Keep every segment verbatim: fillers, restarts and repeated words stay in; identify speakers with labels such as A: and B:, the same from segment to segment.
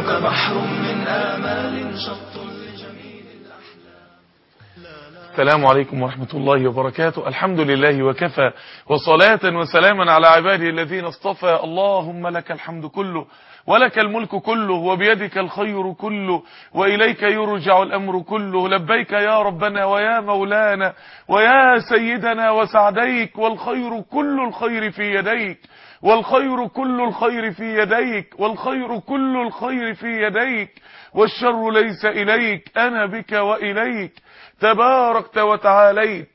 A: عمرك بحر من آمال شط لجميل الأحلام.
B: السلام عليكم ورحمة الله وبركاته. الحمد لله وكفى، وصلاة وسلاما على عباده الذين اصطفى. اللهم لك الحمد كله، ولك الملك كله، وبيدك الخير كله، وإليك يرجع الأمر كله. لبيك يا ربنا ويا مولانا ويا سيدنا وسعديك، والخير كل الخير في يديك، والخير كل الخير في يديك، والخير كل الخير في يديك، والشر ليس إليك، أنا بك وإليك تباركت وتعاليت،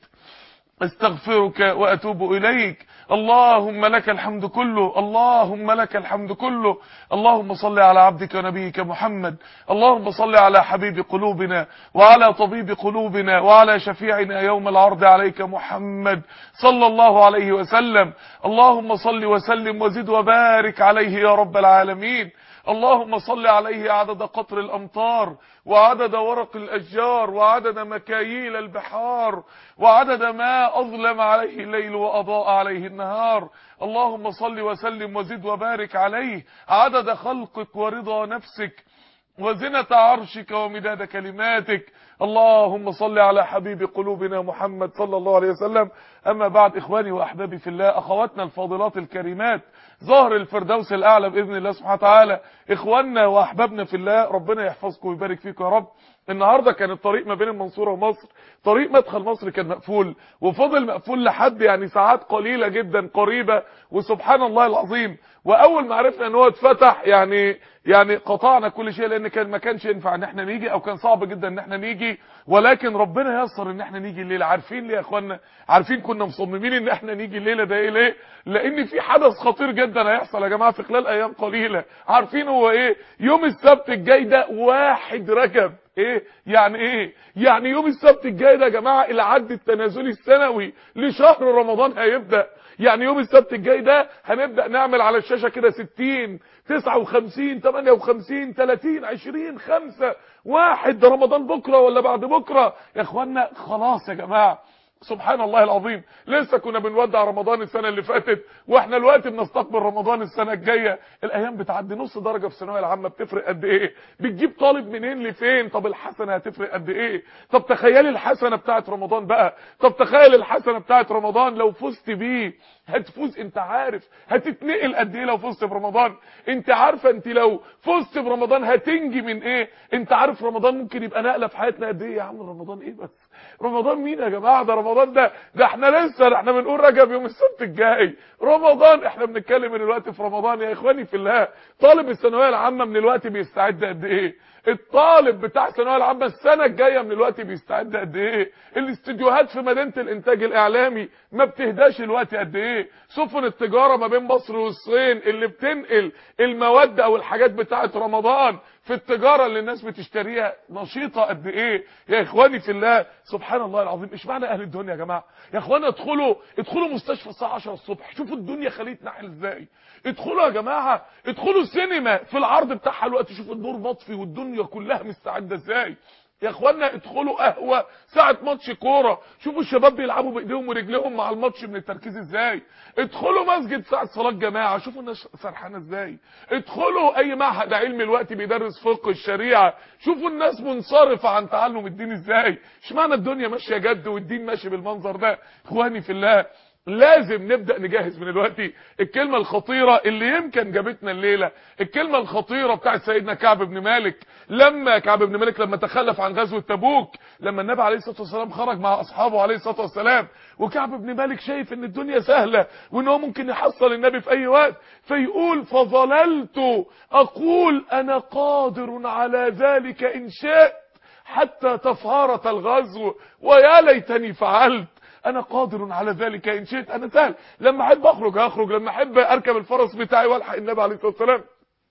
B: استغفرك وأتوب إليك. اللهم لك الحمد كله، اللهم لك الحمد كله. اللهم صل على عبدك ونبيك محمد، اللهم صل على حبيب قلوبنا وعلى طبيب قلوبنا وعلى شفيعنا يوم العرض عليك محمد صلى الله عليه وسلم. اللهم صل وسلم وزد وبارك عليه يا رب العالمين. اللهم صل عليه عدد قطر الأمطار، وعدد ورق الأشجار، وعدد مكاييل البحار، وعدد ما أظلم عليه الليل وأضاء عليه النهار. اللهم صل وسلم وزد وبارك عليه عدد خلقك ورضا نفسك وزنة عرشك ومداد كلماتك. اللهم صل على حبيب قلوبنا محمد صلى الله عليه وسلم. أما بعد، إخواني وأحبابي في الله، أخواتنا الفاضلات الكريمات، ظهر الفردوس الأعلى بإذن الله سبحانه وتعالى، إخواننا وأحبابنا في الله، ربنا يحفظكم ويبارك فيكم يا رب. النهاردة كان الطريق ما بين المنصورة ومصر، طريق مدخل مصر كان مقفول، وفضل مقفول لحد يعني ساعات قليلة جدا قريبة، وسبحان الله العظيم. واول ما عرفنا ان هو اتفتح يعني يعني قطعنا كل شيء، لان كان ما كانش ينفع ان احنا نيجي، او كان صعب جدا ان احنا نيجي، ولكن ربنا يسر ان احنا نيجي الليله. عارفين ليه يا اخوانا؟ عارفين كنا مصممين ان احنا نيجي الليله ده ايه ليه؟ لان في حدث خطير جدا هيحصل يا جماعه في خلال ايام قليله. عارفين هو ايه؟ يوم السبت الجاي ده واحد رجب. ايه يعني ايه؟ يعني يوم السبت الجاي ده يا جماعه العد التنازلي السنوي لشهر رمضان هيبدا. يعني يوم السبت الجاي ده هنبدأ نعمل على الشاشة كده ستين تسعة وخمسين تمانية وخمسين تلاتين عشرين خمسة واحد، ده رمضان بكرة ولا بعد بكرة يا اخوانا. خلاص يا جماعة، سبحان الله العظيم. لسه كنا بنودع رمضان السنة اللي فاتت، واحنا الوقت بنستقبل رمضان السنة الجاية. الايام بتعدي. نص درجة في الثانويه العامة بتفرق قد ايه؟ بتجيب طالب منين لفين؟ طب الحسنة هتفرق قد ايه؟ طب تخيلي الحسنة بتاعت رمضان بقى، طب تخيل الحسنة بتاعت رمضان لو فزت بيه هتفوز. انت عارف هتتنقل قد ايه لو فزت برمضان؟ انت عارفه انت لو فزت برمضان هتنجي من ايه؟ انت عارف رمضان ممكن يبقى نقله في حياتنا قد ايه؟ يا عم رمضان ايه بس؟ رمضان مين يا جماعه؟ ده رمضان ده ده احنا لسه احنا بنقول رجب يوم السبت الجاي، رمضان احنا بنتكلم من الوقت في رمضان. يا اخواني في الله، طالب الثانويه العامه من الوقت بيستعد قد ايه؟ الطالب بتاع الثانويه العامه السنه الجايه من الوقت بيستعد قد ايه؟ الاستديوهات في مدينه الانتاج الاعلامي ما بتهداش الوقت قد ايه؟ سفن التجاره ما بين مصر والصين اللي بتنقل المواد او الحاجات بتاعه رمضان في التجاره اللي الناس بتشتريها نشيطه قد ايه؟ يا اخواني في الله، سبحان الله العظيم. ايش معنى اهل الدنيا يا جماعه؟ يا اخوانا ادخلوا ادخلوا مستشفى الساعه عشرة الصبح، شوفوا الدنيا خليه نحل ازاي. ادخلوا يا جماعه، ادخلوا السينما في العرض بتاعها الوقت، شوفوا النور مطفي والدنيا كلها مستعده ازاي. يا اخوانا ادخلوا قهوه ساعه ماتش كوره، شوفوا الشباب بيلعبوا بايديهم ورجليهم مع الماتش من التركيز ازاي. ادخلوا مسجد ساعه صلاه جماعه، شوفوا الناس سرحانه ازاي. ادخلوا اي معهد علمي الوقت بيدرس فقه الشريعه، شوفوا الناس منصرفه عن تعلم الدين ازاي. اشمعنى الدنيا ماشيه جد والدين ماشي بالمنظر ده؟ اخواني في الله، لازم نبدأ نجهز من الوقت. الكلمة الخطيرة اللي يمكن جابتنا الليلة، الكلمة الخطيرة بتاعت سيدنا كعب بن مالك، لما كعب بن مالك لما تخلف عن غزوة تبوك، لما النبي عليه الصلاة والسلام خرج مع أصحابه عليه الصلاة والسلام، وكعب بن مالك شايف ان الدنيا سهلة وان هو ممكن يحصل النبي في اي وقت، فيقول فظللت اقول انا قادر على ذلك ان شئت حتى تفهرت الغزو ويا ليتني فعلت. انا قادر على ذلك ان شئت، انا سهل، لما احب اخرج هخرج، لما احب اركب الفرس بتاعي والحق النبي عليه الصلاه والسلام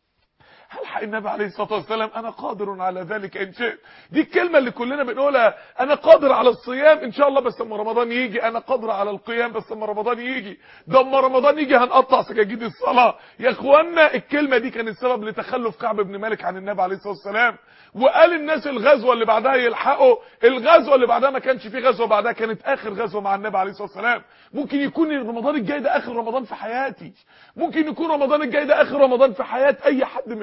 B: هلحق النبي عليه الصلاه والسلام. انا قادر على ذلك ان شئت. دي الكلمه اللي كلنا بنقولها. انا قادر على الصيام ان شاء الله بس اما رمضان يجي، انا قادر على القيام بس اما رمضان يجي، ده اما رمضان يجي هنقطع سجاجيد الصلاه. يا اخوانا الكلمه دي كانت سبب لتخلف كعب بن مالك عن النبي عليه الصلاه والسلام. وقال الناس الغزوه اللي بعدها يلحقوا، الغزوه اللي بعدها ما كانش في غزوه بعدها، كانت اخر غزوه مع النبي عليه الصلاه والسلام. ممكن يكون رمضان الجاي ده اخر رمضان في حياتي، ممكن يكون رمضان الجاي ده اخر رمضان في حياه اي حد مننا يا اخوانا.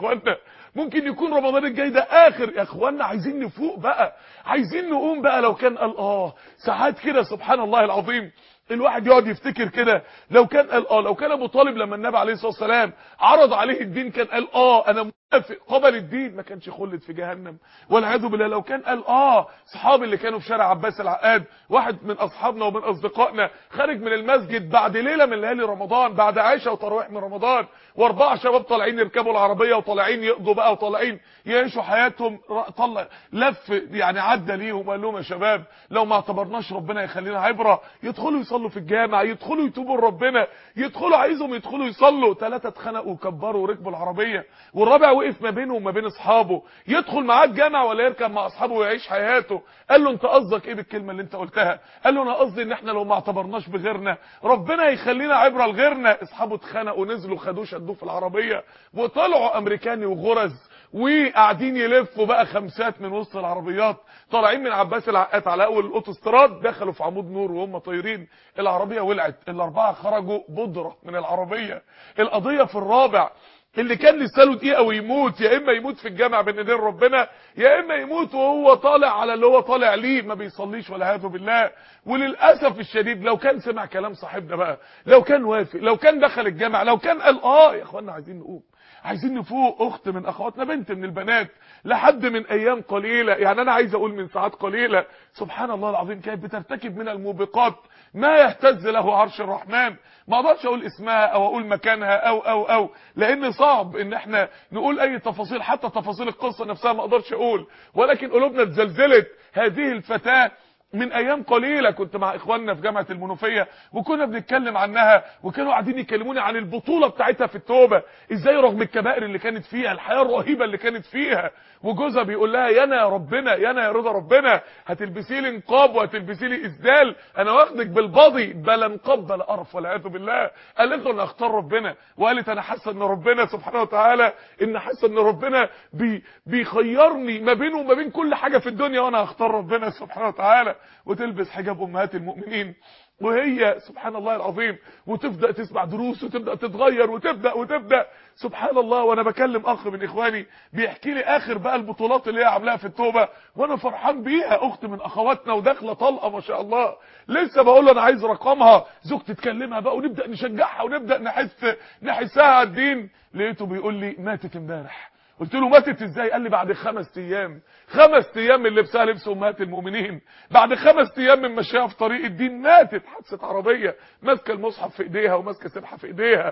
B: اخوانا، ممكن يكون رمضان الجاي ده اخر يا اخوانا. عايزين نفوق بقى، عايزين نقوم بقى. لو كان قال اه ساعات كده سبحان الله العظيم الواحد يقعد يفتكر كده، لو كان قال اه لو كان ابو طالب لما النبي عليه الصلاه والسلام عرض عليه الدين كان قال اه انا موافق قبل الدين، ما كانش خلد في جهنم والعياذ بالله. لو كان قال اه صحابي اللي كانوا في شارع عباس العقاد، واحد من اصحابنا ومن اصدقائنا خارج من المسجد بعد ليله من ليالي رمضان، بعد عشاء وتراويح من رمضان، واربعه شباب طالعين يركبوا العربيه وطالعين يقضوا بقى وطالعين يعيشوا حياتهم، طلع لف يعني عدى ليهم وقال لهم يا شباب لو ما اعتبرناش ربنا يخلينا عبره، يدخلوا يصلوا في الجامع، يدخلوا يتوبوا لربنا، يدخلوا عايزهم يدخلوا يصلوا. ثلاثه اتخنقوا وكبروا وركبوا العربيه، والرابع وقف ما بينه وما بين اصحابه، يدخل معاه الجامع ولا يركب مع اصحابه ويعيش حياته. قال له انت قصدك ايه بالكلمه اللي انت قلتها؟ قال له انا قصدي ان احنا لو ما اعتبرناش بغيرنا ربنا يخلينا عبره لغيرنا. اصحابه اتخنقوا ونزلوا خدوه شدوه في العربيه وطلعوا امريكاني وغرز، وقاعدين يلفوا بقى خمسات من وسط العربيات، طالعين من عباس العقاد على اول الاوتوستراد، دخلوا في عمود نور وهم طايرين، العربيه ولعت، الاربعه خرجوا بودره من العربيه. القضيه في الرابع اللي كان لسه له دقيقه ويموت، يا اما يموت في الجامع بين ايدين ربنا، يا اما يموت وهو طالع على اللي هو طالع ليه، ما بيصليش ولا هاذ بالله. وللاسف الشديد لو كان سمع كلام صاحبنا بقى، لو كان وافق، لو كان دخل الجامع، لو كان قال اه يا اخوانا عايزين نقوم، عايزين نفوق. اخت من اخواتنا، بنت من البنات، لحد من ايام قليله، يعني انا عايز اقول من ساعات قليله، سبحان الله العظيم كانت بترتكب من الموبقات ما يهتز له عرش الرحمن. ما اقدرش اقول اسمها او اقول مكانها او او او لان صعب ان احنا نقول اي تفاصيل، حتى تفاصيل القصه نفسها ما اقدرش اقول، ولكن قلوبنا اتزلزلت. هذه الفتاه من ايام قليله كنت مع اخواننا في جامعه المنوفيه وكنا بنتكلم عنها، وكانوا قاعدين يكلموني عن البطوله بتاعتها في التوبه، ازاي رغم الكبائر اللي كانت فيها، الحياه الرهيبه اللي كانت فيها، وجوزها بيقول لها يانا يا ربنا، يانا يا رضا ربنا، هتلبسي لي نقاب وهتلبسي لي اسدال، انا واخدك بالباضي بلا نقاب بلا قرف والعياذ بالله. قالت له انا اختار ربنا، وقالت انا حاسه ان ربنا سبحانه وتعالى، ان حاسه ان ربنا بي بيخيرني ما بينه وما بين كل حاجه في الدنيا، وانا هختار ربنا سبحانه وتعالى. وتلبس حجاب امهات المؤمنين وهي سبحان الله العظيم، وتبدا تسمع دروس وتبدا تتغير وتبدا وتبدا سبحان الله. وانا بكلم اخ من اخواني بيحكي لي اخر بقى البطولات اللي هي عاملاها في التوبه، وانا فرحان بيها، اخت من اخواتنا وداخله طلقه ما شاء الله. لسه بقول له انا عايز رقمها، زوجتي تكلمها بقى ونبدا نشجعها ونبدا نحس نحسها على الدين. لقيته بيقول لي ماتت امبارح. قلت له ماتت ازاي؟ قال لي بعد خمس ايام، خمس ايام من لبسها لبس امهات المؤمنين، بعد خمس ايام من مشيها في طريق الدين ماتت حادثه عربيه، ماسكه المصحف في ايديها وماسكه سبحه في ايديها،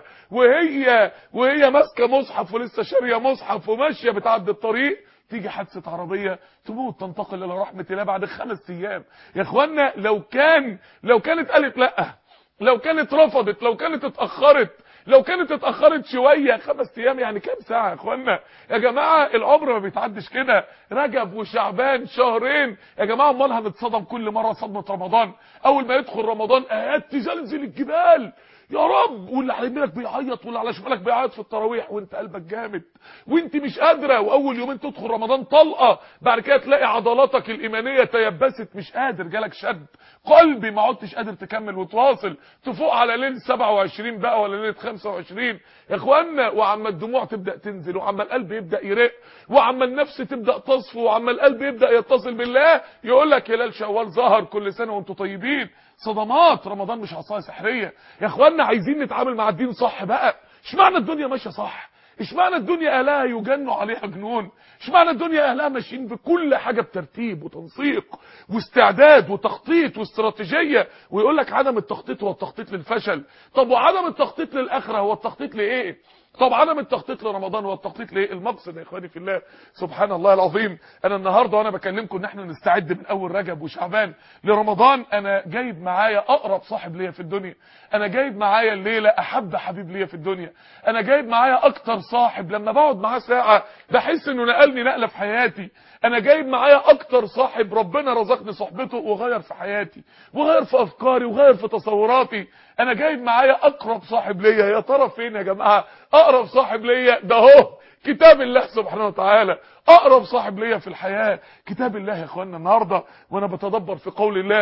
B: وهي وهي ماسكه مصحف ولسه شاريه مصحف وماشيه بتعدي الطريق، تيجي حادثه عربيه تموت تنتقل الى رحمه الله بعد خمس ايام. يا اخوانا لو كان لو كانت قالت لا، لو كانت رفضت، لو كانت اتاخرت، لو كانت اتاخرت شويه، خمس ايام يعني كام ساعه يا اخوانا؟ يا جماعه العمر ما بيتعدش كده، رجب وشعبان شهرين يا جماعه، امال هنتصدم كل مره صدمه رمضان؟ اول ما يدخل رمضان ايات تزلزل الجبال يا رب، واللي على يمينك بيعيط واللي على شمالك بيعيط في التراويح وانت قلبك جامد وانت مش قادره، واول يومين تدخل رمضان طلقه، بعد كده تلاقي عضلاتك الايمانيه تيبست، مش قادر، جالك شد قلبي ما عدتش قادر تكمل وتواصل، تفوق على ليله سبعة وعشرين بقى ولا ليله خمسة وعشرين يا اخوانا، وعما الدموع تبدا تنزل، وعما القلب يبدا يرق، وعما النفس تبدا تصفو، وعما القلب يبدا يتصل بالله، يقول لك هلال شوال ظهر، كل سنه وانتم طيبين. صدمات رمضان مش عصايه سحريه يا اخوانا، عايزين نتعامل مع الدين صح بقى. اشمعنى الدنيا ماشيه صح؟ اشمعنى الدنيا اهلها يجنوا عليها جنون؟ اشمعنى الدنيا اهلها ماشيين بكل حاجه بترتيب وتنسيق واستعداد وتخطيط واستراتيجيه، ويقول لك عدم التخطيط هو التخطيط للفشل. طب وعدم التخطيط للاخره هو التخطيط لايه؟ طب عدم التخطيط لرمضان هو التخطيط لايه؟ المقصد يا اخواني في الله سبحان الله العظيم، انا النهارده وانا بكلمكم ان احنا نستعد من اول رجب وشعبان لرمضان، انا جايب معايا اقرب صاحب ليا في الدنيا، انا جايب معايا الليله احب حبيب ليا في الدنيا، انا جايب معايا اكتر صاحب لما بقعد معاه ساعه بحس انه نقلني نقله في حياتي، انا جايب معايا اكتر صاحب ربنا رزقني صحبته وغير في حياتي وغير في افكاري وغير في تصوراتي، انا جايب معايا اقرب صاحب ليا. يا ترى فين يا جماعه اقرب صاحب ليا؟ ده اهو كتاب الله سبحانه وتعالى، اقرب صاحب ليا في الحياه كتاب الله يا اخوانا. النهارده وانا بتدبر في قول الله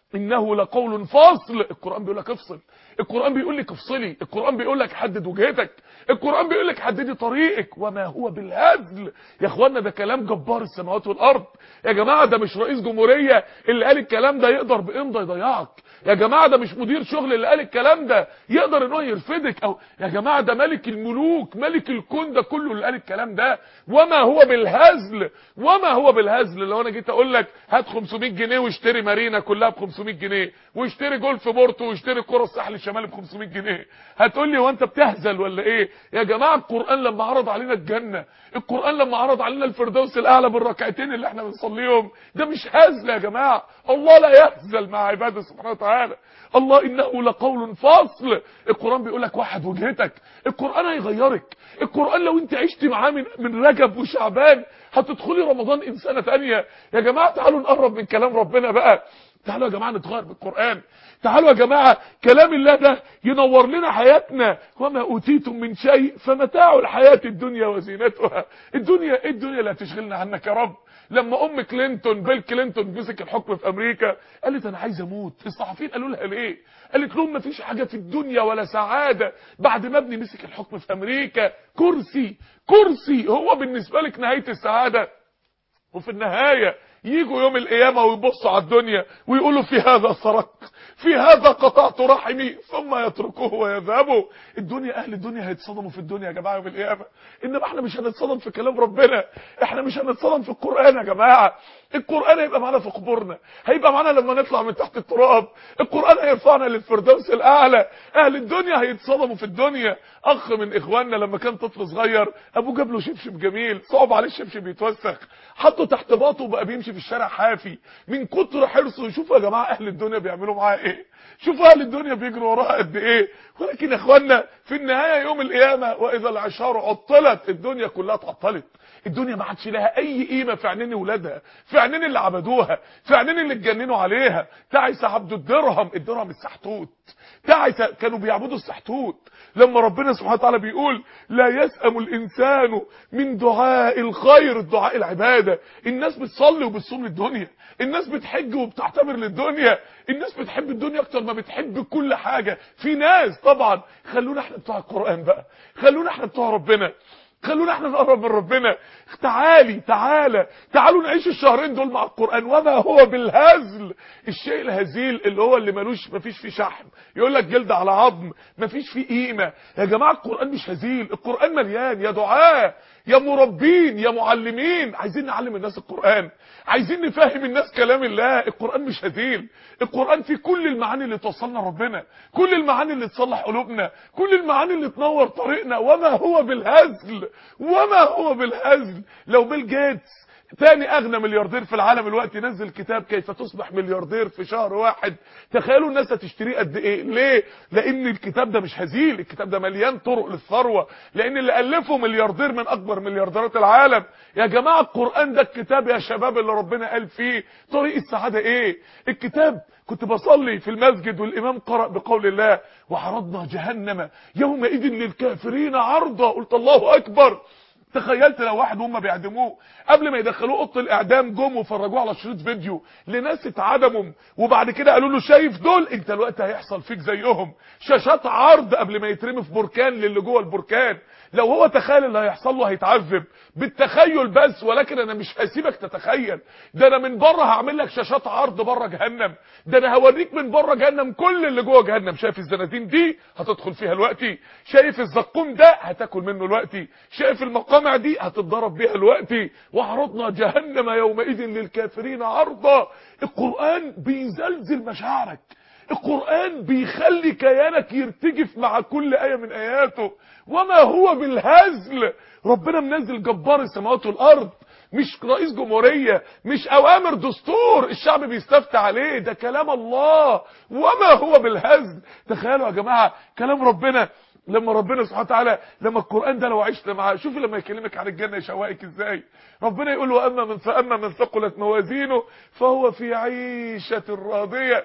B: انه لقول فاصل. القرآن بيقول لك افصل، القرآن بيقول لك افصلي، القرآن بيقول لك حدد وجهتك، القرآن بيقول لك حددي طريقك. وما هو بالهزل. يا اخوانا ده كلام جبار السماوات والارض. يا جماعه ده مش رئيس جمهوريه اللي قال الكلام ده يقدر بامضى يضيعك. يا جماعه ده مش مدير شغل اللي قال الكلام ده يقدر ان هو يرفدك. او يا جماعه ده ملك الملوك ملك الكون ده كله اللي قال الكلام ده. وما هو بالهزل، وما هو بالهزل. لو انا جيت اقول لك هات خمسمية جنيه واشتري مارينا كلها ب خمسمية جنيه، واشتري جولف بورتو، واشتري كره الساحل الشمالي ب خمسمية جنيه، هتقول لي هو انت بتهزل ولا ايه؟ يا جماعه القرآن لما عرض علينا الجنة، القرآن لما عرض علينا الفردوس الاعلى بالركعتين اللي احنا بنصليهم، ده مش هزل يا جماعه. الله لا يهزل مع عباده سبحانه وتعالى. الله انه لقول فاصل. القرآن بيقول لك وحد وجهتك. القرآن هيغيرك. القرآن لو انت عشت معاه من من رجب وشعبان هتدخلي رمضان انسانه ثانيه. يا جماعه تعالوا نقرب من كلام ربنا بقى. تعالوا يا جماعه نتغير بالقرآن. تعالوا يا جماعه كلام الله ده ينور لنا حياتنا. وما اوتيتم من شيء فمتاع الحياه الدنيا وزينتها. الدنيا ايه الدنيا اللي هتشغلنا عنك يا رب؟ لما ام كلينتون بيل كلينتون مسك الحكم في امريكا قالت انا عايزه اموت. الصحفيين قالوا لها ليه؟ قالت لهم مفيش حاجه في الدنيا ولا سعاده بعد ما ابني مسك الحكم في امريكا. كرسي كرسي هو بالنسبه لك نهايه السعاده. وفي النهايه ييجوا يوم القيامه ويبصوا على الدنيا ويقولوا في هذا سرقت، في هذا قطعت رحمي، ثم يتركوه ويذهبوا. الدنيا اهل الدنيا هيتصدموا في الدنيا يا جماعه يوم القيامه. انما احنا مش هنتصدم في كلام ربنا، احنا مش هنتصدم في القرآن يا جماعه. القرآن هيبقى معانا في قبورنا، هيبقى معانا لما نطلع من تحت التراب. القرآن هيرفعنا للفردوس الاعلى. اهل الدنيا هيتصدموا في الدنيا. اخ من اخواننا لما كان طفل صغير ابوه جاب له شبشب جميل، صعب عليه الشبشب يتوسخ، حطه تحت باطه وبقى بيمشي في الشارع حافي من كتر حرصه. شوفوا يا جماعه اهل الدنيا بيعملوا معاه ايه، شوفوا اهل الدنيا بيجروا وراها قد ايه. ولكن يا اخوانا في النهايه يوم القيامه واذا العشار عطلت، الدنيا كلها اتعطلت. الدنيا ما عادش لها اي قيمه في عينين اولادها، في عينين اللي عبدوها، في عينين اللي اتجننوا عليها. تعس عبد الدرهم، الدرهم السحتوت، تعس كانوا بيعبدوا السحتوت. لما ربنا سبحانه وتعالى بيقول لا يسأم الانسان من دعاء الخير، الدعاء العباده. الناس بتصلي وبتصوم للدنيا، الناس بتحج وبتعتبر للدنيا، الناس بتحب الدنيا اكتر ما بتحب كل حاجه. في ناس طبعا. خلونا احنا بتوع القرآن بقى، خلونا احنا بتوع ربنا، خلونا احنا نقرب من ربنا. تعالي تعالى تعالوا نعيش الشهرين دول مع القرآن. وما هو بالهزل. الشيء الهزيل اللي هو اللي ملوش مفيش فيه شحم، يقول لك جلد على عظم، مفيش فيه قيمه. يا جماعه القرآن مش هزيل، القرآن مليان. يا دعاة يا مربين يا معلمين، عايزين نعلم الناس القرآن، عايزين نفهم الناس كلام الله. القرآن مش هزيل، القرآن فيه كل المعاني اللي توصلنا ربنا، كل المعاني اللي تصلح قلوبنا، كل المعاني اللي تنور طريقنا. وما هو بالهزل، وما هو بالهزل. لو بيل جيتس ثاني اغنى ملياردير في العالم الوقت ينزل كتاب كيف تصبح ملياردير في شهر واحد، تخيلوا الناس هتشتريه قد ايه؟ ليه؟ لان الكتاب ده مش هزيل، الكتاب ده مليان طرق للثروه، لان اللي الفه ملياردير من اكبر مليارديرات العالم. يا جماعه القرآن ده الكتاب يا شباب اللي ربنا قال فيه طريق السعاده ايه. الكتاب كنت بصلي في المسجد والامام قرأ بقول الله وعرضنا جهنم يومئذ للكافرين عرضا، قلت الله اكبر. تخيلت لو واحد هم بيعدموه قبل ما يدخلوه اوضه الاعدام جم وفرجوه على شريط فيديو لناس اتعدموا، وبعد كده قالوا له شايف دول انت الوقت هيحصل فيك زيهم. شاشات عرض قبل ما يترمي في بركان للي جوه البركان. لو هو تخيل اللي هيحصل له هيتعذب بالتخيل بس، ولكن انا مش هسيبك تتخيل. ده انا من بره هعمل لك شاشات عرض بره جهنم، ده انا هوريك من بره جهنم كل اللي جوه جهنم. شايف الزناتين دي هتدخل فيها دلوقتي، شايف الزقوم ده هتاكل منه دلوقتي، شايف المقامع دي هتتضرب بيها دلوقتي. وعرضنا جهنم يومئذ للكافرين عرضا. القرآن بيزلزل مشاعرك، القرآن بيخلي كيانك يرتجف مع كل آية من آياته. وما هو بالهزل. ربنا منزل جبار السماوات والأرض، مش رئيس جمهورية، مش أوامر دستور الشعب بيستفتى عليه، ده كلام الله. وما هو بالهزل. تخيلوا يا جماعة كلام ربنا لما ربنا سبحانه وتعالى لما القرآن ده لو عشت معاه، شوفي لما يكلمك عن الجنة يشوقك ازاي. ربنا يقول له اما من فاما من ثقلت موازينه فهو في عيشة راضية.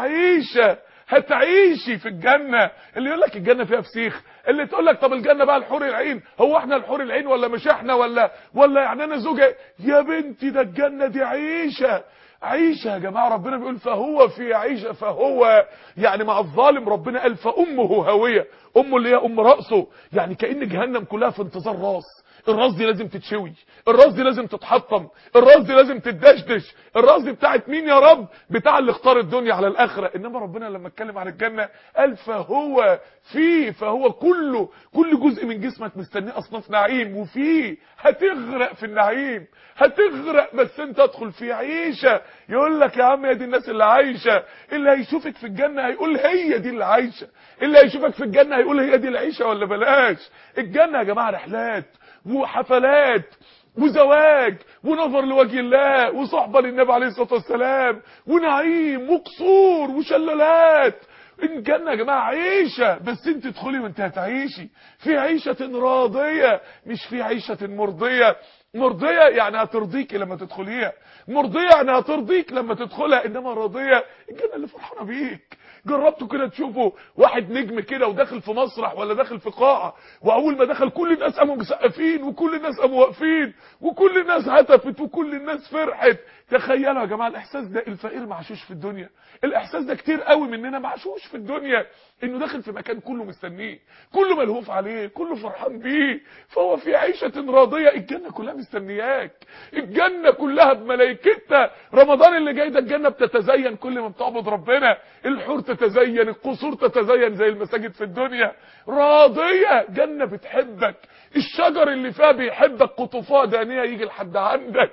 B: عيشة هتعيشي في الجنة. اللي يقول لك الجنة فيها فسيخ، اللي تقول لك طب الجنة بقى الحور العين، هو احنا الحور العين ولا مش احنا ولا ولا يعني انا زوجة؟ يا بنتي ده الجنة دي عيشة، عيشه يا جماعه. ربنا بيقول فهو في عيشه، فهو يعني مع الظالم ربنا قال فامه هاويه، امه اللي هي ام راسه، يعني كأن جهنم كلها في انتظار راس. الراس دي لازم تتشوي، الراس دي لازم تتحطم، الراس دي لازم تدشدش. الراس دي بتاعت مين يا رب؟ بتاع اللي اختار الدنيا على الاخره. انما ربنا لما اتكلم عن الجنه قال فهو فيه، فهو كله كل جزء من جسمك مستنيه اصناف نعيم، وفيه هتغرق في النعيم، هتغرق بس انت ادخل في عيشه. يقول لك يا عم يا دي الناس اللي عايشه، اللي هيشوفك في الجنه هيقول هي دي اللي عايشه، اللي هيشوفك في الجنه هيقول هي دي العيشه ولا بلاش. الجنه يا جماعه رحلات وحفلات وزواج ونظر لوجه الله وصحبه للنبي عليه الصلاه والسلام ونعيم وقصور وشلالات. الجنه يا جماعه عيشه، بس انت تدخلي وانت هتعيشي في عيشه راضيه، مش في عيشه مرضيه. مرضيه يعني هترضيك لما تدخليها، مرضيه يعني هترضيك لما تدخلها، انما راضيه الجنه اللي فرحانه بيك. جربتوا كده تشوفوا واحد نجم كده وداخل في مسرح ولا داخل في قاعه، واول ما دخل كل الناس قاموا مسقفين وكل الناس قاموا واقفين وكل الناس هتفت وكل الناس فرحت. تخيلوا يا جماعه الاحساس ده، الفقير معشوش في الدنيا، الاحساس ده كتير قوي مننا معشوش في الدنيا، انه داخل في مكان كله مستنيه، كله ملهوف عليه، كله فرحان بيه، فهو في عيشه راضيه. الجنه كلها مستنياك، الجنه كلها بملائكتها. رمضان اللي جاي ده الجنه بتتزين كل ما بتعبد ربنا، الحور تتزين، القصور تتزين زي المساجد في الدنيا. راضيه، جنه بتحبك، الشجر اللي فيها بيحبك، قطوفها دانيه يجي لحد عندك.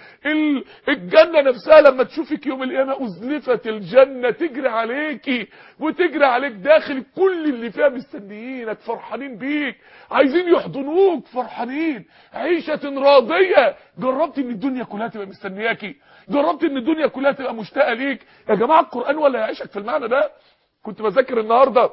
B: الجنة نفسها لما تشوفك يوم القيامة أزلفت الجنة تجري عليكي وتجري عليك داخل، كل اللي فيها مستنيينك فرحانين بيك عايزين يحضنوك فرحانين. عيشة راضية. جربت ان الدنيا كلها تبقى مستنياكي؟ جربت ان الدنيا كلها تبقى مشتاقة ليك؟ يا جماعة القرآن ولا يعيشك في المعنى ده. كنت بذاكر النهاردة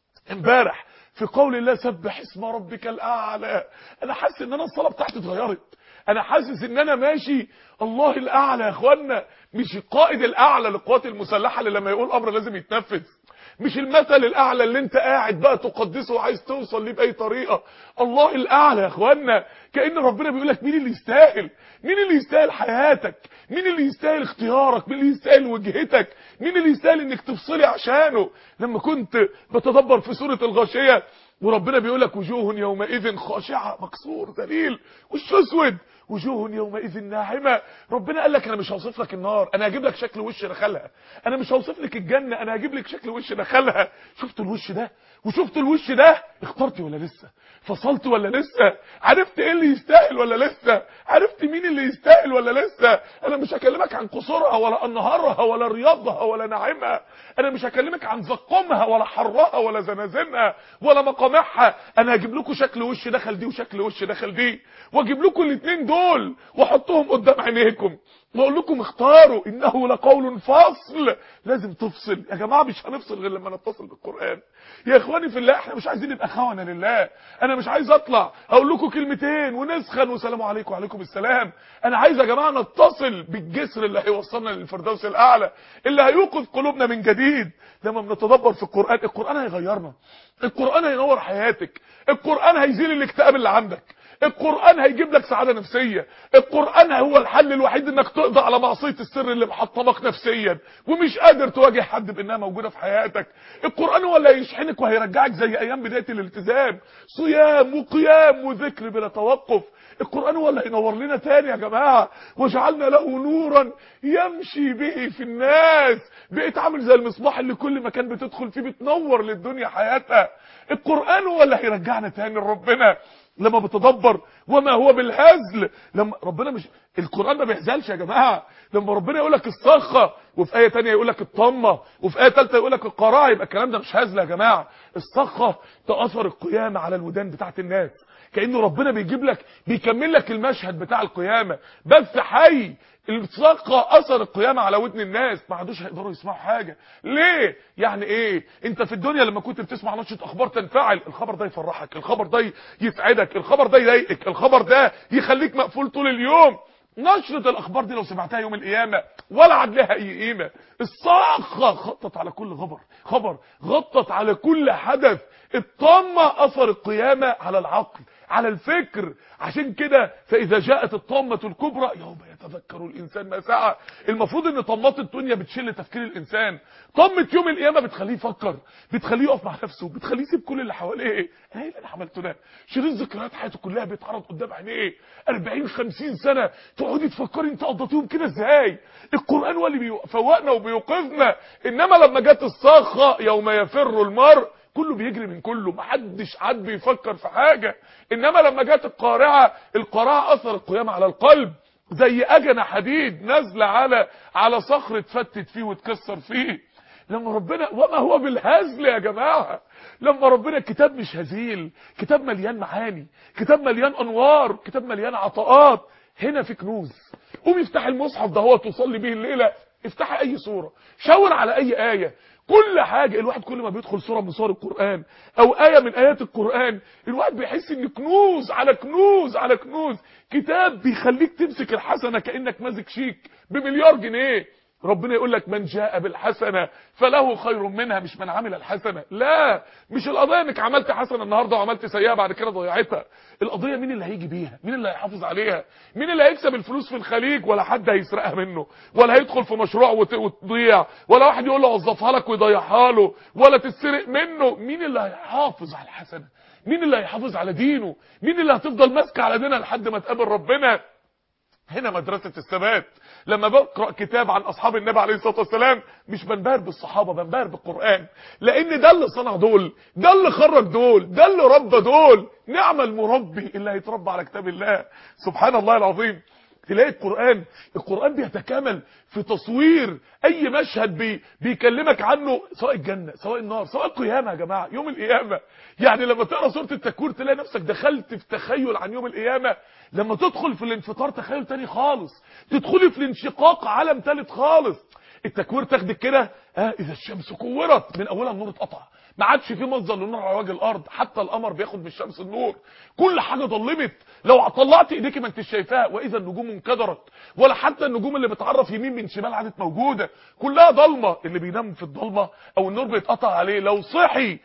B: امبارح في قول الله سبح اسم ربك الأعلى، انا حاسس ان انا الصلاة بتاعتي اتغيرت، انا حاسس ان انا ماشي الله الاعلى يا اخوانا، مش القائد الاعلى للقوات المسلحه اللي لما يقول امر لازم يتنفذ، مش المثل الاعلى اللي انت قاعد بقى تقدسه وعايز توصل ليه باي طريقه. الله الاعلى يا اخوانا، كأن ربنا بيقول لك مين اللي يستاهل، مين اللي يستاهل حياتك، مين اللي يستاهل اختيارك، مين اللي يستاهل وجهتك، مين اللي يستاهل انك تفصلي عشانه. لما كنت بتدبر في سوره الغاشيه وربنا بيقول لك وجوه يومئذ خاشعه، مكسور ذليل وش اسود، وجوه يومئذ ناعمه. ربنا قال لك انا مش هوصف لك النار، انا هجيب لك شكل وش دخلها. انا مش هوصف لك الجنه، انا هجيب لك شكل وش دخلها. شفتوا الوش ده وشفتوا الوش ده؟ اخترتي ولا لسه؟ فصلت ولا لسه؟ عرفت ايه اللي يستاهل ولا لسه؟ عرفت مين اللي يستاهل ولا لسه؟ انا مش هكلمك عن قصورها ولا انهارها ولا رياضها ولا نعيمها، انا مش هكلمك عن زقومها ولا حرها ولا زنازنها ولا مقامعها، انا هجيب لكم شكل وش دخل دي وشكل وش دخل دي، واجيب لكم الاثنين دول واحطهم قدام عينيكم واقول لكم اختاروا، انه لقول فصل. لازم تفصل يا جماعه، مش هنفصل غير لما نتصل بالقران. يا اخواني في الله، احنا مش عايزين نبقى خونه لله. انا مش عايز اطلع اقول لكم كلمتين ونسخن وسلام عليكم وعليكم السلام. انا عايز يا جماعه نتصل بالجسر اللي هيوصلنا للفردوس الاعلى، اللي هيوقظ قلوبنا من جديد. لما بنتدبر في القران، القران هيغيرنا، القران هينور حياتك، القران هيزيل الاكتئاب اللي عندك، القرآن هيجيب لك سعادة نفسية، القرآن هو الحل الوحيد انك تقضي على معصية السر اللي محطمك نفسيا ومش قادر تواجه حد بانها موجودة في حياتك. القرآن هو اللي هيشحنك وهيرجعك زي ايام بداية الالتزام، صيام وقيام وذكر بلا توقف. القرآن هو اللي هينور لنا تاني يا جماعة، وجعلنا له نورا يمشي به في الناس. بقيت عامل زي المصباح اللي كل مكان بتدخل فيه بتنور للدنيا حياتها. القرآن هو اللي هيرجعنا تاني لربنا. لما بتدبر وما هو بالهزل، لما ربنا مش القرآن ما بيهزلش يا جماعه. لما ربنا يقول لك الصخه وفي ايه ثانيه يقول لك الطمه وفي ايه ثالثه يقول لك القراع، يبقى الكلام ده مش هزل يا جماعه. الصخه ده اثر القيامه على الودان بتاعه الناس، كأنه ربنا بيجيب لك بيكمل لك المشهد بتاع القيامه بس حي. الصقة اثر القيامه على ودن الناس، ما عادوش هيقدروا يسمعوا حاجه. ليه؟ يعني ايه؟ انت في الدنيا لما كنت بتسمع نشره اخبار تنفعل، الخبر ده يفرحك، الخبر ده يسعدك، الخبر ده يضايقك، الخبر ده يخليك مقفول طول اليوم. نشرة الاخبار دي لو سمعتها يوم القيامه ولا عاد لها اي قيمه. الصاخه غطت على كل خبر خبر غطت على كل حدث. الطامه اثر القيامه على العقل، على الفكر. عشان كده فاذا جاءت الطامه الكبرى يوم يتذكر الانسان ما سعى. المفروض ان طمات الدنيا بتشل تفكير الانسان، طمه يوم القيامه بتخليه يفكر، بتخليه يقف مع نفسه، بتخليه يسيب كل اللي حواليه. انا ايه اللي انا عملته ده؟ شريط ذكريات حياته كلها بيتعرض قدام عينيه أربعين خمسين سنه، تقعدي تفكري انت قضيتيهم كده ازاي. القران هو اللي بيفوقنا وبيوقظنا. انما لما جت الصاخه يوم يفر المرء، كله بيجري من كله، محدش عاد بيفكر في حاجه. انما لما جت القارعه، القارعه اثر القيامه على القلب زي اجنه حديد نازله على على صخر اتفتت فيه واتكسر فيه. لما ربنا، وما هو بالهزل يا جماعه، لما ربنا، كتاب مش هزيل، كتاب مليان معاني، كتاب مليان انوار، كتاب مليان عطاءات. هنا في كنوز. قوم افتح المصحف ده هو تصلي به الليله، افتح اي سوره، شاور على اي ايه، كل حاجه. الواحد كل ما بيدخل سوره من سور القران او ايه من ايات القران، الواحد بيحس ان كنوز على كنوز على كنوز. كتاب بيخليك تمسك الحسنه كانك ماسك شيك بمليار جنيه. ربنا يقول لك من جاء بالحسنه فله خير منها، مش من عمل الحسنه. لا، مش القضيه انك عملت حسنه النهارده وعملت سيئه بعد كده ضيعتها. القضيه مين اللي هيجي بيها، مين اللي هيحافظ عليها، مين اللي هيكسب الفلوس في الخليج ولا حد هيسرقها منه، ولا هيدخل في مشروع وتضيع، ولا واحد يقول له وظفها لك ويضيعها له، ولا تتسرق منه. مين اللي هيحافظ على الحسنه، مين اللي هيحافظ على دينه، مين اللي هتفضل ماسكه على دينها لحد ما تقابل ربنا. هنا مدرسة الثبات. لما بقرأ كتاب عن أصحاب النبي عليه الصلاة والسلام مش بنبهر بالصحابة، بنبهر بالقرآن، لأن ده اللي صنع دول، ده اللي خرج دول، ده اللي ربى دول. نعم المربي اللي هيتربى على كتاب الله. سبحان الله العظيم. تلاقي القرآن القرآن بيتكامل في تصوير أي مشهد بي بيكلمك عنه، سواء الجنة سواء النار سواء القيامة. يا جماعة يوم القيامة، يعني لما تقرأ سورة التكوير تلاقي نفسك دخلت في تخيل عن يوم القيامة. لما تدخل في الانفطار تخيل تاني خالص، تدخلي في الانشقاق عالم ثالث خالص. التكوير تاخدك كده، اه اذا الشمس كورت، من اولها النور اتقطع، ما عادش في منظر للنور على وجه الارض، حتى القمر بياخد من الشمس النور، كل حاجه ضلمت، لو طلعت ايديك ما انتش شايفاها. واذا النجوم انكدرت، ولا حتى النجوم اللي بتعرف يمين من شمال عادت موجوده، كلها ضلمه. اللي بينام في الضلمه او النور بيتقطع عليه لو صحي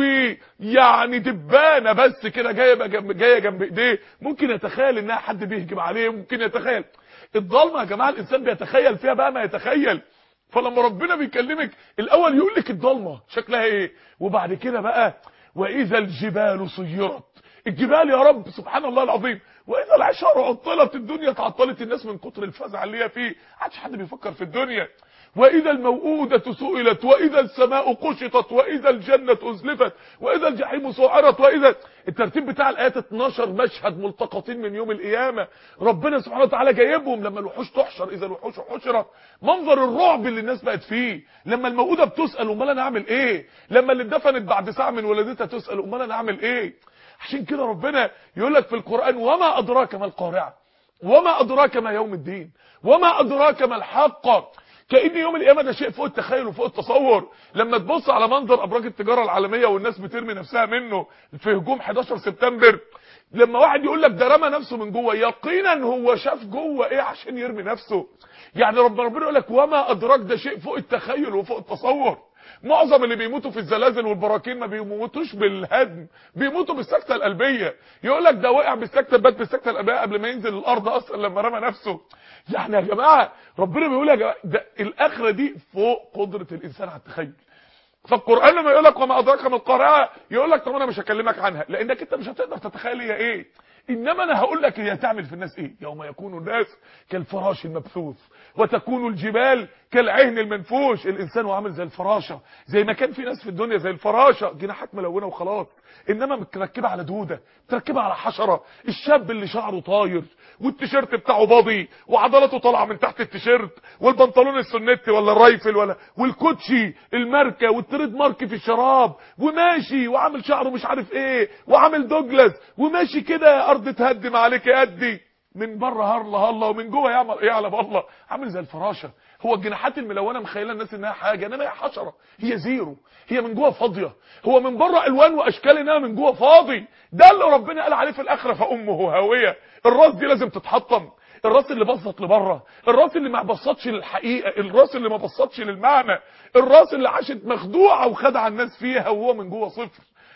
B: ويعني دبانه بس كده جايه جنب جايه جنب ايديه، ممكن يتخيل انها حد بيهجم عليه، ممكن يتخيل. الضلمه يا جماعه الانسان بيتخيل فيها بقى ما يتخيل. فلما ربنا بيكلمك الاول يقول لك الضلمه شكلها ايه، وبعد كده بقى واذا الجبال سيرت، الجبال يا رب سبحان الله العظيم، واذا العشار عطلت، الدنيا تعطلت، الناس من كتر الفزع اللي هي فيه عادش حد بيفكر في الدنيا. واذا الموءودة سئلت، واذا السماء قشطت، واذا الجنة ازلفت، واذا الجحيم سعرت، واذا الترتيب بتاع الايات اتناشر مشهد ملتقطين من يوم القيامه ربنا سبحانه وتعالى جايبهم. لما الوحوش تحشر، اذا الوحوش حشرت، منظر الرعب اللي الناس بقت فيه. لما الموءودة بتسال امال انا اعمل ايه، لما اللي اتدفنت بعد ساعه من ولادتها تسال امال انا اعمل ايه. عشان كده ربنا يقول لك في القران وما ادراك ما القارعه، وما ادراك ما يوم الدين، وما ادراك ما الحاقه. كأن يوم القيامه ده شيء فوق التخيل وفوق التصور. لما تبص على منظر ابراج التجاره العالميه والناس بترمي نفسها منه في هجوم حداشر سبتمبر، لما واحد يقول لك ده رمى نفسه من جوه، يقينا هو شاف جوه ايه عشان يرمي نفسه. يعني رب ربنا يقول لك وما ادراك، ده شيء فوق التخيل وفوق التصور. معظم اللي بيموتوا في الزلازل والبراكين ما بيموتوش بالهدم، بيموتوا بالسكته القلبيه. يقول لك ده وقع بالسكته، بات بالسكته القلبيه قبل ما ينزل الارض اصلا لما رمى نفسه. يعني يا جماعه ربنا بيقول يا جماعه ده الاخره دي فوق قدره الانسان على التخيل. فالقران لما يقول لك وما ادراك ما القارعه، يقول لك طب انا مش هكلمك عنها لانك انت مش هتقدر تتخيل هي ايه، انما انا هقول لك هي تعمل في الناس ايه. يوم يكون الناس كالفراش المبثوث وتكون الجبال كالعهن المنفوش. الانسان وعامل زي الفراشه، زي ما كان في ناس في الدنيا زي الفراشه جناحات ملونه وخلاص، انما متركبه على دوده، متركبه على حشره. الشاب اللي شعره طاير والتيشيرت بتاعه باضي وعضلاته طالعه من تحت التيشيرت، والبنطلون السنتي ولا الرايفل ولا والكوتشي الماركه والتريد مارك في الشراب، وماشي وعامل شعره مش عارف ايه وعامل دوجلاس وماشي كده ارض تهدم عليك يا قدي، من بره هرله هرله ومن جوه يعمل يعلم الله، عامل زي الفراشه. هو الجناحات الملونه مخيله الناس انها حاجه، انما هي حشره، هي زيرو، هي من جوه فاضيه. هو من بره الوان واشكال انها من جوه فاضي. ده اللي ربنا قال عليه في الاخره فامه هاويه. الراس دي لازم تتحطم، الراس اللي بصت لبره، الراس اللي ما بصتش للحقيقه، الراس اللي ما بصتش للمعنى، الراس اللي عاشت مخدوعه وخدع الناس فيها وهو من جوه صفر.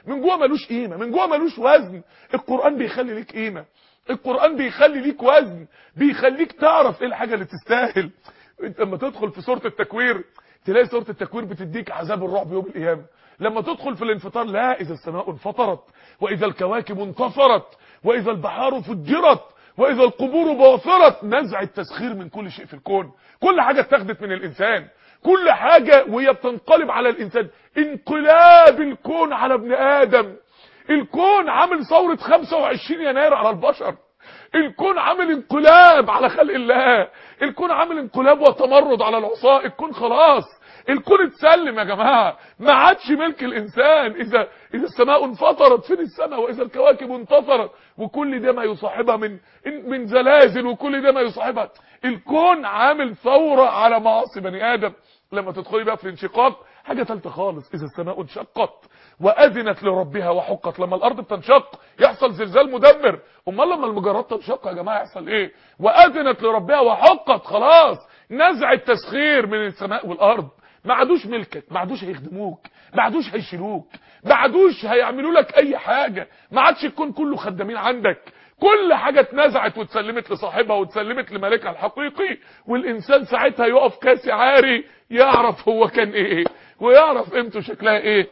B: من جوه ملوش قيمه، من جوه ملوش وزن. القران بيخلي ليك قيمه، القران بيخلي ليك وزن، بيخليك تعرف ايه الحاجه اللي تستاهل. انت لما تدخل في سوره التكوير تلاقي سوره التكوير بتديك عذاب الرعب يوم القيامه. لما تدخل في الانفطار، لا اذا السماء انفطرت واذا الكواكب انتثرت واذا البحار فجرت واذا القبور بعثرت. نزع التسخير من كل شيء في الكون، كل حاجه اتاخدت من الانسان، كل حاجه وهي بتنقلب على الانسان. انقلاب الكون على ابن ادم. الكون عامل ثوره خمسة وعشرين يناير على البشر. الكون عامل انقلاب على خلق الله. الكون عامل انقلاب وتمرد على العصاة. الكون خلاص، الكون اتسلم يا جماعه، ما عادش ملك الانسان. اذا اذا السماء انفطرت، فين السماء؟ واذا الكواكب انتثرت، وكل ده ما يصاحبها من من زلازل، وكل ده ما يصاحبها. الكون عامل ثوره على معاصي بني ادم. لما تدخلي بقى في الانشقاق، حاجه ثالثه خالص. اذا السماء انشقت واذنت لربها وحقت. لما الارض بتنشق يحصل زلزال مدمر. امال لما المجرات تنشق يا جماعه يحصل ايه؟ واذنت لربها وحقت. خلاص نزع التسخير من السماء والارض. ما عادوش ملكك، ما عادوش هيخدموك، ما عادوش هيشيلوك، ما عادوش هيعملوا لك اي حاجه. ما عادش الكون كله خدامين عندك. كل حاجه اتنزعت واتسلمت لصاحبها واتسلمت لمالكها الحقيقي. والانسان ساعتها يقف كاسي عاري، يعرف هو كان ايه ويعرف قيمته شكلها ايه.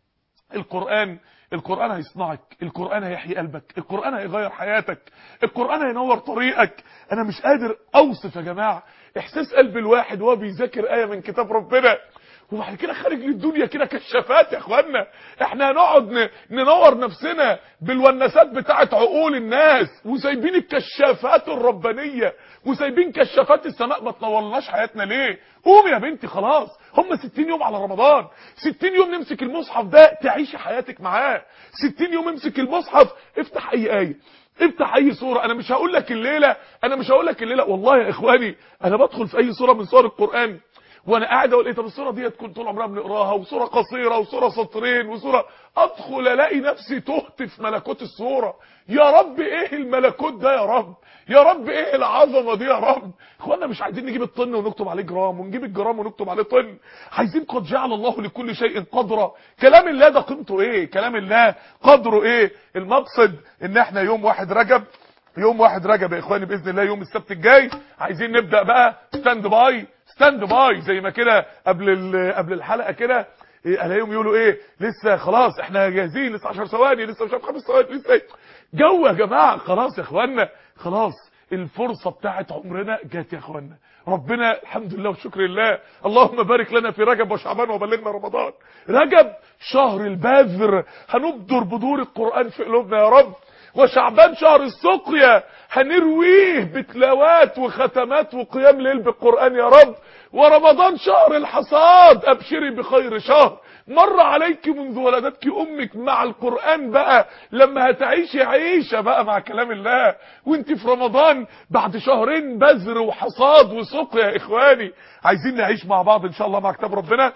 B: القرآن القرآن هيصنعك، القرآن هيحيي قلبك، القرآن هيغير حياتك، القرآن هينور طريقك. انا مش قادر اوصف يا جماعة احساس قلب الواحد وهو بيذاكر آية من كتاب ربنا وبعد كده خارج للدنيا كده كشافات. يا اخوانا احنا هنقعد ننور نفسنا بالونسات بتاعت عقول الناس وسايبين الكشافات الربانية وسايبين كشافات السماء ما تنورلناش حياتنا ليه؟ قوم يا بنتي خلاص، هم ستين يوم على رمضان، ستين يوم نمسك المصحف ده تعيشي حياتك معاه. ستين يوم امسك المصحف، افتح اي آية، افتح اي سورة. انا مش هقول لك الليلة انا مش هقول لك الليلة والله يا اخواني انا بدخل في اي سورة من سور القرآن وانا قاعد اقول ايه، طب السوره دي تكون طول عمرنا بنقراها وسوره قصيره وسوره سطرين وسوره، ادخل الاقي نفسي تهت في ملكوت السوره. يا رب ايه الملكوت ده يا رب، يا رب ايه العظمه دي يا رب. اخوانا مش عايزين نجيب الطن ونكتب عليه جرام ونجيب الجرام ونكتب عليه طن، عايزين قد جعل الله لكل شيء قدرا. كلام الله ده قيمته ايه؟ كلام الله قدره ايه؟ المقصد ان احنا يوم واحد رجب، يوم واحد رجب يا اخواني باذن الله يوم السبت الجاي عايزين نبدا بقى ستاند باي ستاند باي زي ما كده قبل قبل الحلقه كده الاقيهم يقولوا ايه لسه خلاص احنا جاهزين، لسه عشر ثواني، لسه مش عارف خمس ثواني، لسه جو يا جماعه. خلاص يا اخوانا خلاص الفرصه بتاعت عمرنا جت يا اخوانا. ربنا الحمد لله والشكر لله. اللهم بارك لنا في رجب وشعبان وبلغنا رمضان. رجب شهر البذر، هنبذر بذور القران في قلوبنا يا رب. وشعبان شهر السقيا، هنرويه بتلاوات وختمات وقيام ليل بالقرآن يا رب. ورمضان شهر الحصاد، ابشري بخير شهر مر عليك منذ ولدتك امك مع القرآن بقى. لما هتعيشي عيشة بقى مع كلام الله وانت في رمضان بعد شهرين بذر وحصاد وسقيا يا اخواني. عايزين نعيش مع بعض ان شاء الله مع كتاب ربنا.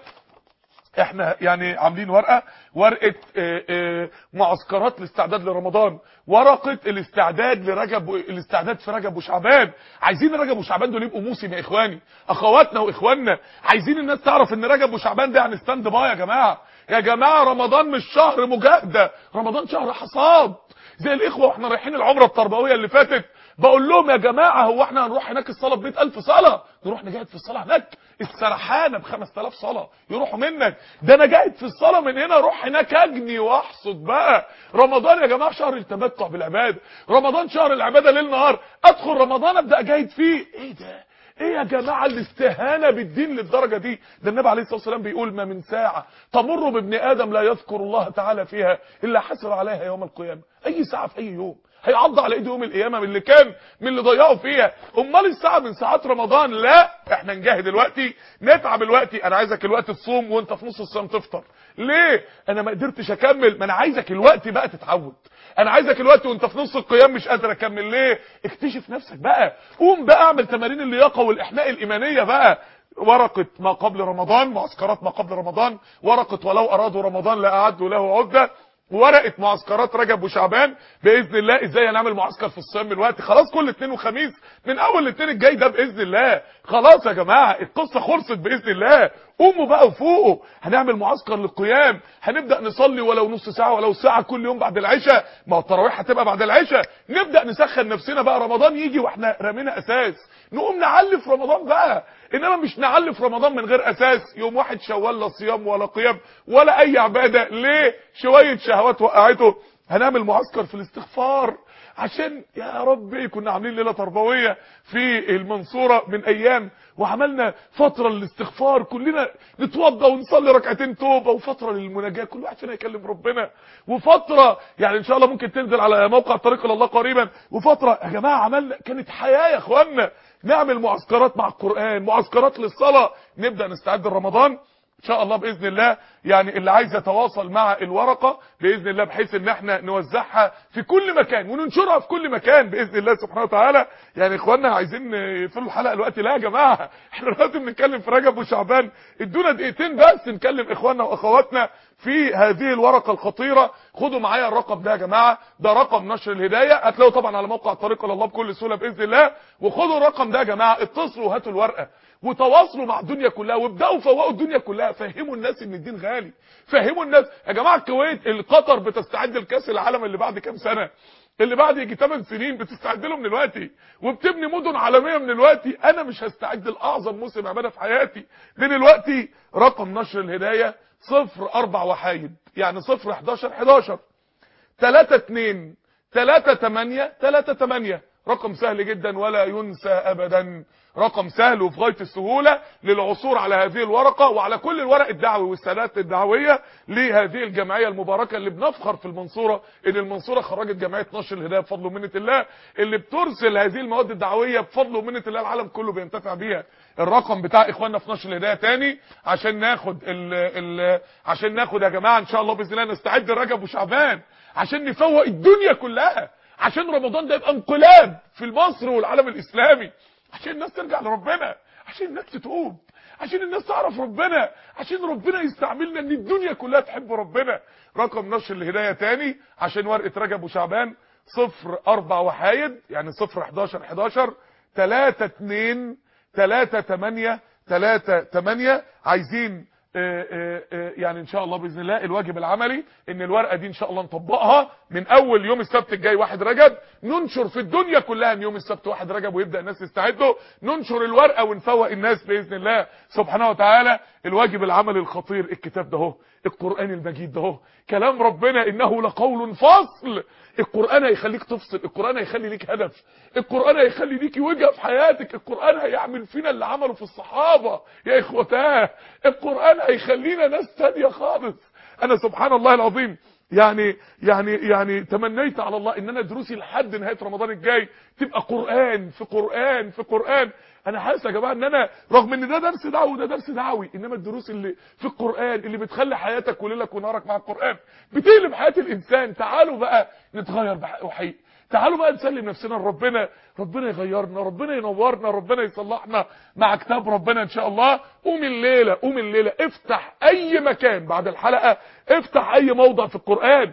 B: احنا يعني عاملين ورقه ورقه اه اه معسكرات الاستعداد لرمضان، ورقه الاستعداد لرجب، الاستعداد في رجب وشعبان. عايزين رجب وشعبان دول يبقوا موسم يا اخواني، اخواتنا واخواننا. عايزين الناس تعرف ان رجب وشعبان ده يعني ستاند باي يا جماعه. يا جماعه رمضان مش شهر مجاهده، رمضان شهر حصاد. زي الاخوه واحنا رايحين العمره التربويه اللي فاتت بقول لهم يا جماعه هو احنا هنروح هناك الصلاه ب مئة ألف صلاه، نروح نجاهد في الصلاه هناك السرحانه ب خمسة آلاف صلاه يروحوا منك. ده انا جاهد في الصلاه من هنا اروح هناك اجني واحصد بقى. رمضان يا جماعه شهر التمتع بالعباده، رمضان شهر العباده ليل نهار. ادخل رمضان ابدا اجاهد فيه. ايه ده؟ ايه يا جماعه الاستهانه بالدين للدرجه دي؟ ده النبي عليه الصلاه والسلام بيقول ما من ساعه تمر بابن ادم لا يذكر الله تعالى فيها الا حسب عليها يوم القيامه. اي ساعه في اي يوم هيعض على ايده يوم القيامه من اللي كان من اللي ضيعوا فيها. امال الساعه من ساعات رمضان؟ لا احنا نجاهد دلوقتي، نتعب دلوقتي. انا عايزك الوقت تصوم وانت في نص الصيام تفطر. ليه؟ انا ما قدرتش اكمل. ما انا عايزك الوقت بقى تتعود. انا عايزك الوقت وانت في نص القيام مش قادر اكمل. ليه؟ اكتشف نفسك بقى، قوم بقى اعمل تمارين اللياقه والاحماء الايمانيه بقى. ورقه ما قبل رمضان، معسكرات ما قبل رمضان، ورقه ولو ارادوا رمضان لاعدوا له عده. ورقه معسكرات رجب وشعبان باذن الله. ازاي هنعمل معسكر في الصيام دلوقتي؟ خلاص كل اثنين وخميس من اول الاثنين الجاي ده باذن الله. خلاص يا جماعه القصه خلصت باذن الله. قوموا بقى وفوقوا. هنعمل معسكر للقيام، هنبدا نصلي ولو نص ساعه ولو ساعه كل يوم بعد العشاء. ما هو التراويح هتبقى بعد العشاء. نبدا نسخن نفسنا بقى، رمضان يجي واحنا رامينا اساس، نقوم نعلي في رمضان بقى. انما مش نعلي في رمضان من غير اساس. يوم واحد شوال لا صيام ولا قيام ولا اي عباده. ليه؟ شويه شهوات وقعته. هنعمل معسكر في الاستغفار عشان يا رب. كنا عاملين ليله تربويه في المنصوره من ايام، وعملنا فتره للاستغفار، كلنا نتوضى ونصلي ركعتين توبه، وفتره للمناجاه كل واحد فينا يكلم ربنا، وفتره يعني ان شاء الله ممكن تنزل على موقع طريق الى الله قريبا. وفتره يا جماعه عملنا، كانت حياه يا اخوانا. نعمل معسكرات مع القران، معسكرات للصلاه. نبدا نستعد لرمضان ان شاء الله باذن الله. يعني اللي عايز يتواصل مع الورقه باذن الله بحيث ان احنا نوزعها في كل مكان وننشرها في كل مكان باذن الله سبحانه وتعالى. يعني اخواننا عايزين يقفلوا الحلقه دلوقتي؟ لا يا جماعه، احنا دلوقتي بنتكلم في رجب وشعبان. ادونا دقيقتين بس نكلم اخواننا واخواتنا في هذه الورقه الخطيره. خدوا معايا الرقم ده يا جماعه، ده رقم نشر الهدايه، هتلاقوه طبعا على موقع طريق الى الله بكل سهوله باذن الله. وخدوا الرقم ده يا جماعه، اتصلوا وهاتوا الورقه وتواصلوا مع الدنيا كلها، وابداوا فوقوا الدنيا كلها. فهموا الناس ان الدين غالي، فهموا الناس يا جماعه. الكويت القطر بتستعد لكاس العالم اللي بعد كام سنه، اللي بعد يجي ثمان سنين، بتستعد له من دلوقتي وبتبني مدن عالميه من دلوقتي. انا مش هستعد لاعظم موسم عباده في حياتي من دلوقتي؟ رقم نشر الهدايه صفر أربعة وحايد، يعني صفر حداشر حداشر تلاتة اتنين تلاتة تمانية تلاتة تمانية. رقم سهل جدا ولا ينسى ابدا. رقم سهل وفي غايه السهوله للعثور على هذه الورقه وعلى كل الورق الدعوي والسندات الدعويه لهذه الجمعيه المباركه اللي بنفخر في المنصوره ان المنصوره خرجت جمعيه نشر الهدايه بفضل ومنه الله، اللي بترسل هذه المواد الدعويه بفضل ومنه الله. العالم كله بينتفع بيها. الرقم بتاع اخواننا في نشر الهدايه تاني عشان ناخد ال ال عشان ناخد يا جماعه ان شاء الله باذن الله نستعد لرجب وشعبان عشان نفوق الدنيا كلها، عشان رمضان ده يبقى انقلاب في مصر والعالم الاسلامي، عشان الناس ترجع لربنا، عشان الناس تتوب، عشان الناس تعرف ربنا، عشان ربنا يستعملنا ان الدنيا كلها تحب ربنا. رقم نشر الهدايه تاني عشان ورقه رجب وشعبان صفر أربعة وحايد، يعني صفر حداشر حداشر تلاتة اتنين تلاتة تمانية تلاتة تمانية. عايزين آآ آآ يعني ان شاء الله باذن الله الواجب العملي ان الورقه دي ان شاء الله نطبقها من اول يوم السبت الجاي واحد رجب، ننشر في الدنيا كلها ان يوم السبت واحد رجب ويبدا الناس يستعدوا، ننشر الورقه ونفوق الناس باذن الله سبحانه وتعالى. الواجب العملي الخطير الكتاب ده اهو، القران المجيد ده اهو، كلام ربنا انه لقول فصل. القران هيخليك تفصل، القران هيخلي ليك هدف، القران هيخلي ليك وجهه في حياتك، القران هيعمل فينا اللي عمله في الصحابه يا اخوتاه، القران هيخلينا ناس ثانيه خالص. انا سبحان الله العظيم يعني يعني يعني تمنيت على الله ان انا دروسي لحد نهايه رمضان الجاي تبقى قران في قران في قران. انا حاسس يا جماعه ان انا رغم ان ده درس دعوي وده درس دعوي، انما الدروس اللي في القران اللي بتخلي حياتك وليلك ونهارك مع القران بتقلب حياه الانسان. تعالوا بقى نتغير بحقيقي، تعالوا بقى نسلم نفسنا لربنا، ربنا يغيرنا، ربنا ينورنا، ربنا يصلحنا مع كتاب ربنا ان شاء الله. قوم الليله قوم الليله افتح اي مكان بعد الحلقه، افتح اي موضع في القران،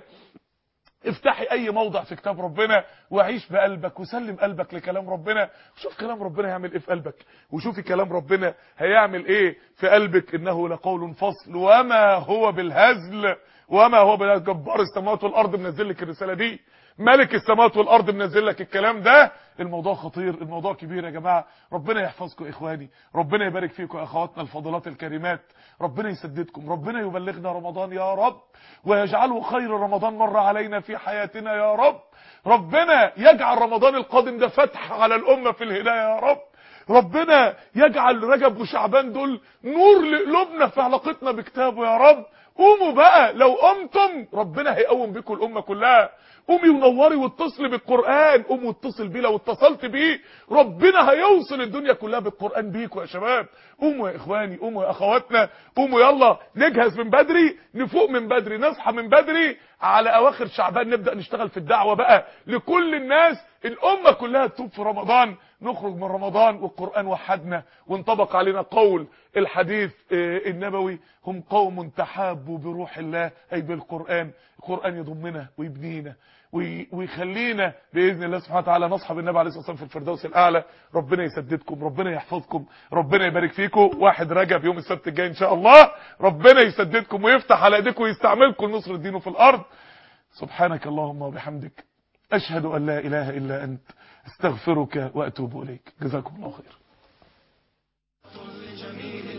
B: افتحي اي موضع في كتاب ربنا وعيش بقلبك وسلم قلبك لكلام ربنا، وشوف كلام ربنا هيعمل ايه في قلبك، وشوفي كلام ربنا هيعمل ايه في قلبك. انه لقول فصل وما هو بالهزل، وما هو بالهزل. جبار السماوات والارض منزل لك الرساله دي، ملك السماوات والارض منزل لك الكلام ده. الموضوع خطير، الموضوع كبير يا جماعه. ربنا يحفظكم يا اخواني، ربنا يبارك فيكم يا اخواتنا الفاضلات الكريمات، ربنا يسددكم، ربنا يبلغنا رمضان يا رب ويجعله خير رمضان مر علينا في حياتنا يا رب. ربنا يجعل رمضان القادم ده فتح على الامه في الهدايه يا رب. ربنا يجعل رجب وشعبان دول نور لقلوبنا في علاقتنا بكتابه يا رب. قوموا بقى، لو قمتم ربنا هيقوم بيكم الامه كلها. قومي ونوري واتصلي بالقران، قوم واتصل بيه، لو اتصلت بيه ربنا هيوصل الدنيا كلها بالقران بيكم يا شباب. قوموا يا اخواني، قوموا يا اخواتنا، قوموا يلا نجهز من بدري، نفوق من بدري، نصحى من بدري، على اواخر شعبان نبدا نشتغل في الدعوه بقى لكل الناس. الامه كلها تتوب في رمضان نخرج من رمضان والقرآن وحدنا وانطبق علينا قول الحديث النبوي: هم قوم تحابوا بروح الله، أي بالقرآن. القرآن يضمنا ويبنينا ويخلينا بإذن الله سبحانه وتعالى نصحب النبي عليه الصلاة والسلام في الفردوس الأعلى. ربنا يسددكم، ربنا يحفظكم، ربنا يبارك فيكم. واحد رجب يوم السبت الجاي إن شاء الله، ربنا يسددكم ويفتح على ايديكم ويستعملكم لنصر الدين في الأرض. سبحانك اللهم وبحمدك، أشهد أن لا إله إلا أنت، استغفرك وأتوب إليك. جزاكم الله خير.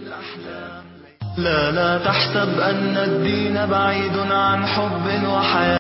A: لا لا تحسب أن الدين بعيد عن حب وحياة.